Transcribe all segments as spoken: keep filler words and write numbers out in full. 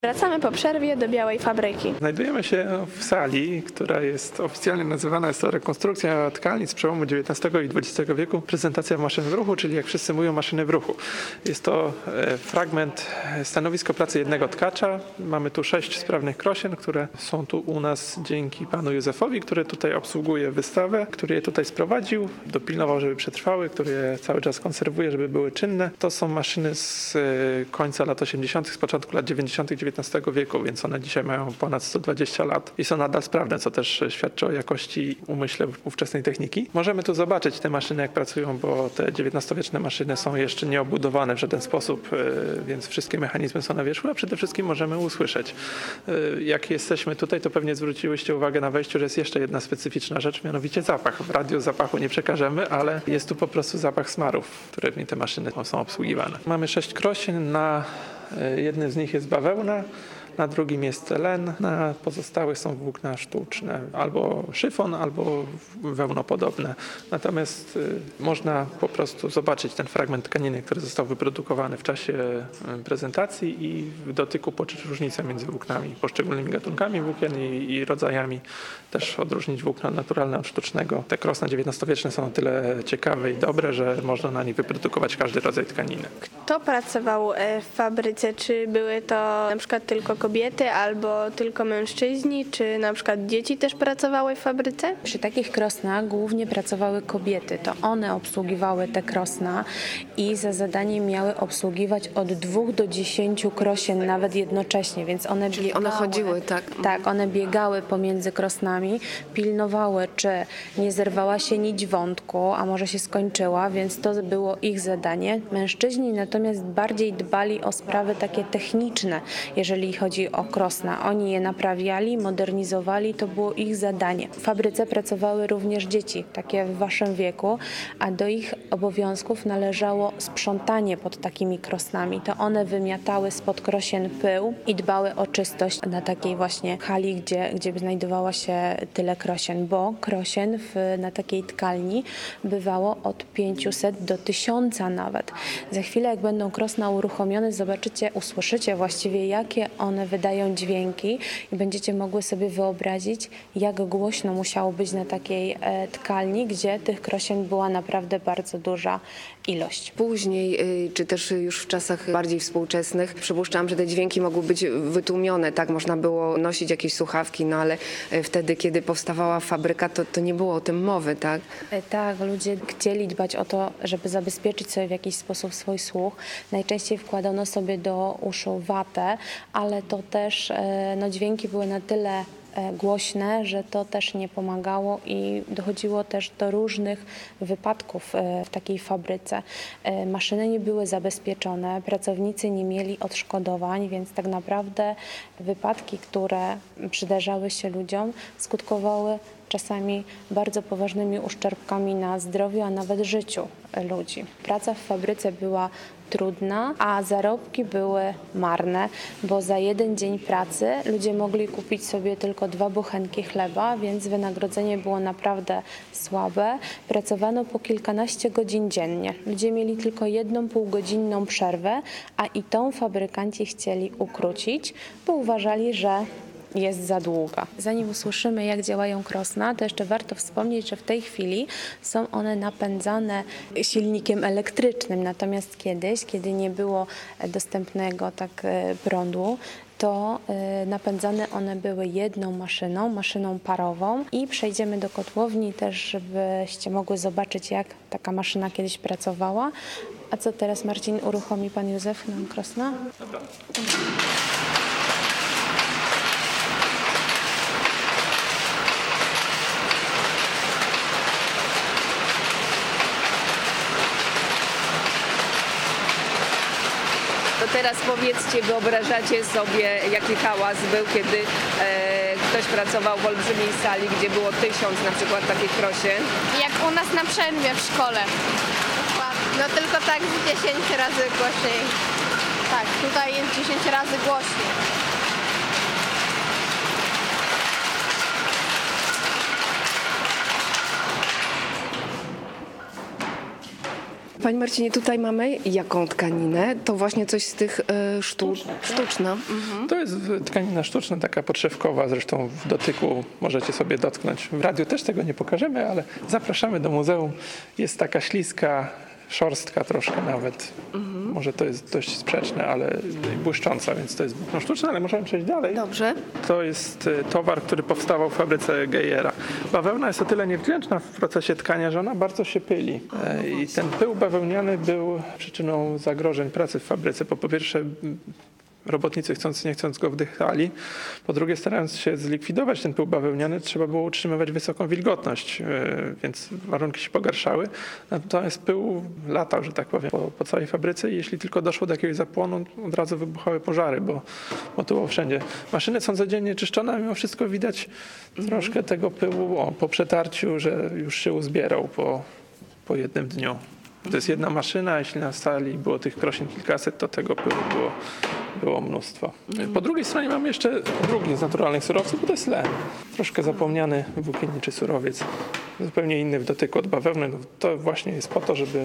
Wracamy po przerwie do Białej Fabryki. Znajdujemy się w sali, która jest oficjalnie nazywana jest to rekonstrukcja tkalni z przełomu dziewiętnastego i dwudziestego wieku. Prezentacja maszyn w ruchu, czyli jak wszyscy mówią, maszyny w ruchu. Jest to fragment stanowisko pracy jednego tkacza. Mamy tu sześć sprawnych krosien, które są tu u nas dzięki panu Józefowi, który tutaj obsługuje wystawę, który je tutaj sprowadził, dopilnował, żeby przetrwały, który je cały czas konserwuje, żeby były czynne. To są maszyny z końca lat osiemdziesiątych, z początku lat dziewięćdziesiątych dziewiętnastego wieku, więc one dzisiaj mają ponad sto dwadzieścia lat i są nadal sprawne, co też świadczy o jakości i umyśle ówczesnej techniki. Możemy tu zobaczyć te maszyny, jak pracują, bo te dziewiętnastowieczne maszyny są jeszcze nieobudowane w żaden sposób, więc wszystkie mechanizmy są na wierzchu, a przede wszystkim możemy usłyszeć. Jak jesteśmy tutaj, to pewnie zwróciłyście uwagę na wejściu, że jest jeszcze jedna specyficzna rzecz, mianowicie zapach. W radiu zapachu nie przekażemy, ale jest tu po prostu zapach smarów, którymi te maszyny są obsługiwane. Mamy sześć krosien, na jednym z nich jest bawełna, na drugim jest len, na pozostałych są włókna sztuczne, albo szyfon, albo wełnopodobne. Natomiast y, można po prostu zobaczyć ten fragment tkaniny, który został wyprodukowany w czasie y, prezentacji i w dotyku poczuć różnicę między włóknami, poszczególnymi gatunkami włókien i, i rodzajami. Też odróżnić włókna naturalne od sztucznego. Te krosna dziewiętnastowieczne są o tyle ciekawe i dobre, że można na nich wyprodukować każdy rodzaj tkaniny. Kto pracował w fabryce? Czy były to na przykład tylko kobiety albo tylko mężczyźni, czy na przykład dzieci też pracowały w fabryce? Przy takich krosnach głównie pracowały kobiety. To one obsługiwały te krosna i za zadanie miały obsługiwać od dwóch do dziesięciu krosien nawet jednocześnie, więc one Czyli biegały, one chodziły, tak? Tak, one biegały pomiędzy krosnami, pilnowały, czy nie zerwała się nić wątku, a może się skończyła, więc to było ich zadanie. Mężczyźni natomiast bardziej dbali o sprawy takie techniczne, jeżeli chodzi o krosna. Oni je naprawiali, modernizowali, to było ich zadanie. W fabryce pracowały również dzieci, takie w waszym wieku, a do ich obowiązków należało sprzątanie pod takimi krosnami. To one wymiatały spod krosien pył i dbały o czystość na takiej właśnie hali, gdzie, gdzie znajdowała się tyle krosien, bo krosien w, na takiej tkalni bywało od pięciuset do tysiąca nawet. Za chwilę, jak będą krosna uruchomione, zobaczycie, usłyszycie właściwie, jakie one wydają dźwięki i będziecie mogły sobie wyobrazić, jak głośno musiało być na takiej e, tkalni, gdzie tych krosien była naprawdę bardzo duża ilość. Później, czy też już w czasach bardziej współczesnych, przypuszczam, że te dźwięki mogły być wytłumione, tak, można było nosić jakieś słuchawki, no ale wtedy, kiedy powstawała fabryka, to, to nie było o tym mowy, tak? E, tak, ludzie chcieli dbać o to, żeby zabezpieczyć sobie w jakiś sposób swój słuch. Najczęściej wkładano sobie do uszu watę, ale to też e, no, dźwięki były na tyle głośne, że to też nie pomagało i dochodziło też do różnych wypadków w takiej fabryce. Maszyny nie były zabezpieczone, pracownicy nie mieli odszkodowań, więc tak naprawdę wypadki, które przydarzały się ludziom, skutkowały czasami bardzo poważnymi uszczerbkami na zdrowiu, a nawet życiu ludzi. Praca w fabryce była trudna, a zarobki były marne, bo za jeden dzień pracy ludzie mogli kupić sobie tylko dwa bochenki chleba, więc wynagrodzenie było naprawdę słabe. Pracowano po kilkanaście godzin dziennie. Ludzie mieli tylko jedną półgodzinną przerwę, a i tą fabrykanci chcieli ukrócić, bo uważali, że jest za długa. Zanim usłyszymy, jak działają krosna, to jeszcze warto wspomnieć, że w tej chwili są one napędzane silnikiem elektrycznym. Natomiast kiedyś, kiedy nie było dostępnego tak prądu, to napędzane one były jedną maszyną, maszyną parową i przejdziemy do kotłowni też, żebyście mogły zobaczyć, jak taka maszyna kiedyś pracowała. A co teraz, Marcin, uruchomi pan Józef nam krosna? Dobra. To teraz powiedzcie, wyobrażacie sobie, jaki hałas był, kiedy e, ktoś pracował w olbrzymiej sali, gdzie było tysiąc na przykład takich krosien. Jak u nas na przerwie w szkole. No tylko tak z dziesięć razy głośniej. Tak, tutaj jest dziesięć razy głośniej. Panie Marcinie, tutaj mamy jaką tkaninę? To właśnie coś z tych e, sztu... sztuczna. Mhm. To jest tkanina sztuczna, taka podszewkowa, zresztą w dotyku możecie sobie dotknąć. W radiu też tego nie pokażemy, ale zapraszamy do muzeum. Jest taka śliska, szorstka troszkę nawet. Mhm. Może to jest dość sprzeczne, ale błyszcząca, więc to jest włókno sztuczne, ale możemy przejść dalej. Dobrze. To jest e, towar, który powstawał w fabryce Geyera. Bawełna jest o tyle niewdzięczna w procesie tkania, że ona bardzo się pyli. E, I ten pył bawełniany był przyczyną zagrożeń pracy w fabryce. Po pierwsze, m, robotnicy chcąc nie chcąc go wdychali. Po drugie, starając się zlikwidować ten pył bawełniany, trzeba było utrzymywać wysoką wilgotność, e, więc warunki się pogarszały. Natomiast pył latał, że tak powiem, po, po całej fabryce i jeśli tylko doszło do jakiegoś zapłonu, od razu wybuchały pożary, bo, bo to było wszędzie. Maszyny są codziennie czyszczone, a mimo wszystko widać troszkę tego pyłu o, po przetarciu, że już się uzbierał po, po jednym dniu. To jest jedna maszyna, jeśli na sali było tych krosin kilkaset, to tego pyłu było, było mnóstwo. Po drugiej stronie mamy jeszcze drugi z naturalnych surowców, bo to jest len. Troszkę zapomniany włókienniczy surowiec, zupełnie inny w dotyku od bawełny. No, to właśnie jest po to, żeby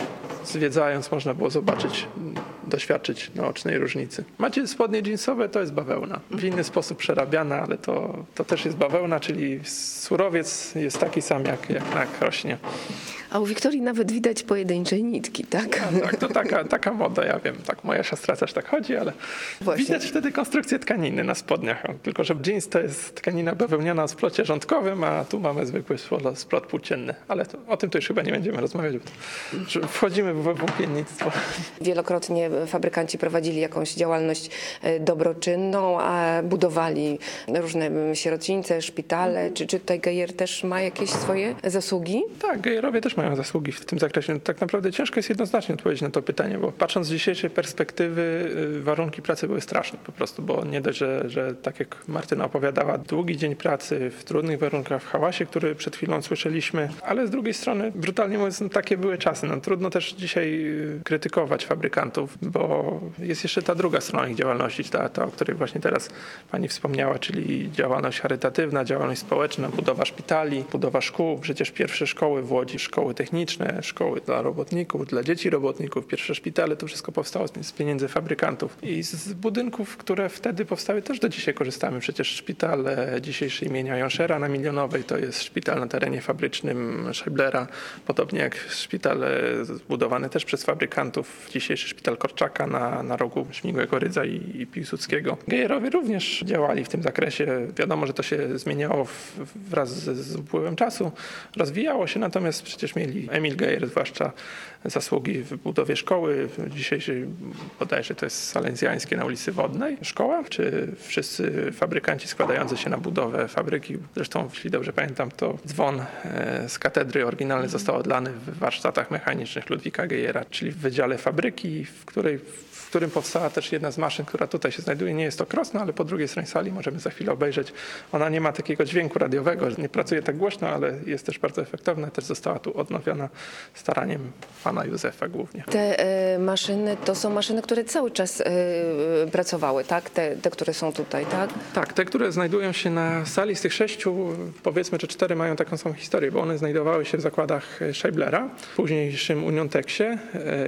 zwiedzając można było zobaczyć, doświadczyć naocznej różnicy. Macie spodnie jeansowe, to jest bawełna. W inny sposób przerabiana, ale to, to też jest bawełna, czyli surowiec jest taki sam jak, jak na krośnie. A u Wiktorii nawet widać pojedyncze nitki, tak? A tak, to taka, taka moda, ja wiem, tak moja siostra też tak chodzi, ale Właśnie. widać wtedy konstrukcję tkaniny na spodniach. Tylko że jeans to jest tkanina bawełniana o splocie rządkowym, a tu mamy zwykły splot, splot płócienny. Ale to, o tym to już chyba nie będziemy rozmawiać, bo to, wchodzimy w włókiennictwo. Wielokrotnie fabrykanci prowadzili jakąś działalność e, dobroczynną, a budowali różne m, sierocińce, szpitale. Czy, czy tutaj Geyer też ma jakieś swoje zasługi? Tak, Geyerowie też mają zasługi w tym zakresie. Tak naprawdę ciężko jest jednoznacznie odpowiedzieć na to pytanie, bo patrząc z dzisiejszej perspektywy y, warunki pracy były straszne po prostu, bo nie dość, że, że tak jak Martyna opowiadała, długi dzień pracy w trudnych warunkach, w hałasie, który przed chwilą słyszeliśmy, ale z drugiej strony, brutalnie mówiąc, no, takie były czasy. No, trudno też dzisiaj y, krytykować fabrykantów, bo jest jeszcze ta druga strona ich działalności, ta, ta, o której właśnie teraz pani wspomniała, czyli działalność charytatywna, działalność społeczna, budowa szpitali, budowa szkół. Przecież pierwsze szkoły w Łodzi, szkoły techniczne, szkoły dla robotników, dla dzieci robotników, pierwsze szpitale, to wszystko powstało z pieniędzy fabrykantów. I z budynków, które wtedy powstały, też do dzisiaj korzystamy. Przecież szpital dzisiejszy imienia Jonszera na Milionowej to jest szpital na terenie fabrycznym Scheiblera, podobnie jak szpital zbudowany też przez fabrykantów, dzisiejszy szpital Korczaka na, na rogu Śmigłego Rydza i, i Piłsudskiego. Geyerowie również działali w tym zakresie. Wiadomo, że to się zmieniało w, wraz z, z upływem czasu, rozwijało się, natomiast przecież mieli Emil Geyer, zwłaszcza zasługi w budowie szkoły. Dzisiejszej bodajże to jest salezjańskie na ulicy Wodnej szkoła, czy wszyscy fabrykanci składający się na budowę fabryki. Zresztą, jeśli dobrze pamiętam, to dzwon z katedry oryginalny został odlany w warsztatach mechanicznych Ludwika Geyera, czyli w wydziale fabryki, w której w którym powstała też jedna z maszyn, która tutaj się znajduje. Nie jest to Krosno, ale po drugiej stronie sali możemy za chwilę obejrzeć. Ona nie ma takiego dźwięku radiowego, nie pracuje tak głośno, ale jest też bardzo efektowna. Też została tu odnowiona staraniem pana Józefa głównie. Te e, maszyny to są maszyny, które cały czas e, pracowały, tak? Te, te, które są tutaj, tak? Tak, te, które znajdują się na sali, z tych sześciu, powiedzmy, że cztery mają taką samą historię, bo one znajdowały się w zakładach Scheiblera, w późniejszym Unionteksie e,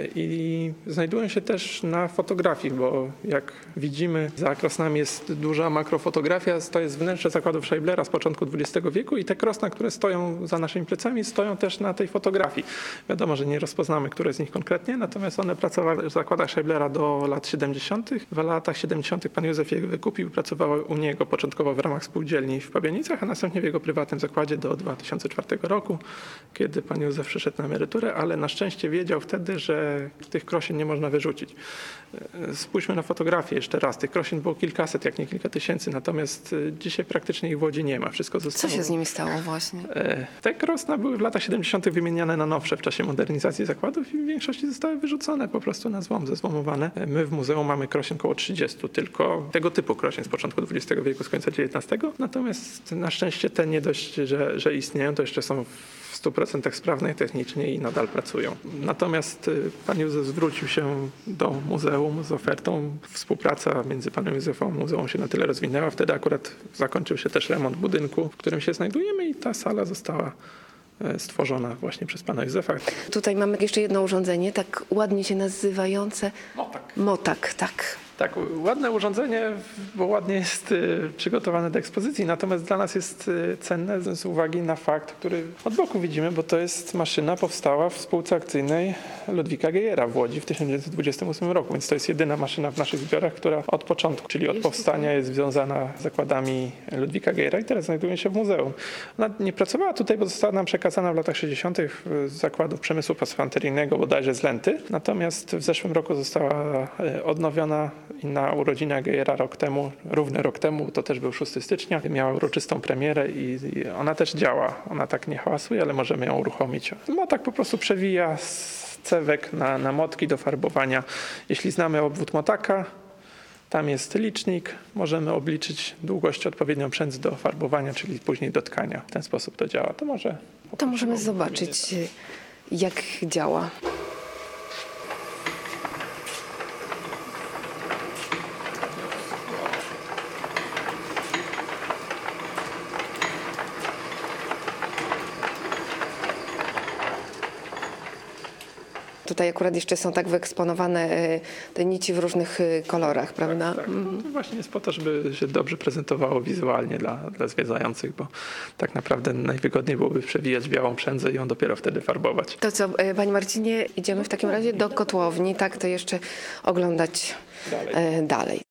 i znajdują się też na fotografii, bo jak widzimy, za Krosnami jest duża makrofotografia, to jest wnętrze zakładów Scheiblera z początku dwudziestego wieku i te Krosna, które stoją za naszymi plecami, stoją też na tej fotografii. Wiadomo, że nie rozpoznamy, które z nich konkretnie, natomiast one pracowały w zakładach Scheiblera do lat siedemdziesiątych. W latach siedemdziesiątych pan Józef je wykupił, pracowały u niego początkowo w ramach spółdzielni w Pabianicach, a następnie w jego prywatnym zakładzie do dwa tysiące czwartego roku, kiedy pan Józef przyszedł na emeryturę, ale na szczęście wiedział wtedy, że tych krosin nie można wyrzucić. Spójrzmy na fotografię jeszcze raz. Tych krosin było kilkaset, jak nie kilka tysięcy, natomiast dzisiaj praktycznie ich w Łodzi nie ma. Wszystko zostało. Co się z nimi stało właśnie? Te krosna były w latach siedemdziesiątych wymieniane na nowsze w czasie modernizacji zakładów i w większości zostały wyrzucone po prostu na złom, zezłomowane. My w muzeum mamy krosin około trzydziestu, tylko tego typu krosin z początku dwudziestego wieku, z końca dziewiętnastego. Natomiast na szczęście te nie dość, że, że istnieją, to jeszcze są w stu procentach sprawne technicznie i nadal pracują. Natomiast pan Józef zwrócił się do muzeum z ofertą. Współpraca między panem Józefem a muzeum się na tyle rozwinęła. Wtedy akurat zakończył się też remont budynku, w którym się znajdujemy i ta sala została e, stworzona właśnie przez pana Józefa. Tutaj mamy jeszcze jedno urządzenie, tak ładnie się nazywające Motak. Motak, tak. Tak, ładne urządzenie, bo ładnie jest y, przygotowane do ekspozycji, natomiast dla nas jest y, cenne z uwagi na fakt, który od boku widzimy, bo to jest maszyna powstała w spółce akcyjnej Ludwika Geyera w Łodzi w tysiąc dziewięćset dwudziestym ósmym roku, więc to jest jedyna maszyna w naszych zbiorach, która od początku, czyli od powstania jest związana z zakładami Ludwika Geyera i teraz znajduje się w muzeum. Ona nie pracowała tutaj, bo została nam przekazana w latach sześćdziesiątych z zakładów przemysłu pasfanteryjnego bodajże z Lenty, natomiast w zeszłym roku została y, odnowiona i na urodzinach Geyera rok temu, równy rok temu, to też był szóstego stycznia, miała uroczystą premierę i, i ona też działa. Ona tak nie hałasuje, ale możemy ją uruchomić. Motak po prostu przewija z cewek na, na motki do farbowania. Jeśli znamy obwód motaka, tam jest licznik, możemy obliczyć długość odpowiednią przędz do farbowania, czyli później do tkania. W ten sposób to działa. To może... To możemy zobaczyć, jak działa. Tutaj akurat jeszcze są tak wyeksponowane e, te nici w różnych e, kolorach, prawda? Tak, no to właśnie jest po to, żeby się dobrze prezentowało wizualnie dla, dla zwiedzających, bo tak naprawdę najwygodniej byłoby przewijać białą przędzę i ją dopiero wtedy farbować. To co, e, Panie Marcinie, idziemy w takim razie do kotłowni, tak, to jeszcze oglądać Dalej. e, dalej.